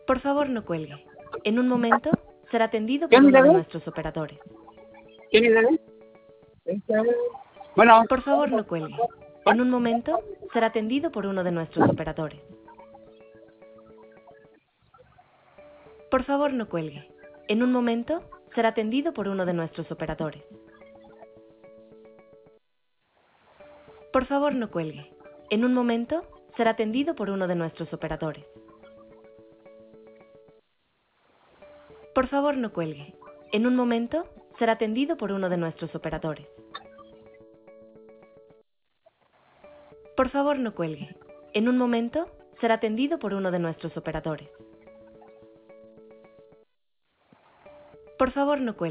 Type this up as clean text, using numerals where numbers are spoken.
Por favor, no cuelgue. En un momento será atendido por uno de nuestros operadores. ¿Quién es él? Bueno, Por favor, no cuelgue. En un momento será atendido por uno de nuestros operadores. Por favor, no cuelgue. En un momento será atendido por uno de nuestros operadores. Por favor, no cuelgue. En un momento será atendido por uno de nuestros operadores. Por favor, no cuelgue. En un momento será atendido por uno de nuestros operadores. Por favor, no cuelgue. En un momento será atendido por uno de nuestros operadores. Por favor, no cuelgue.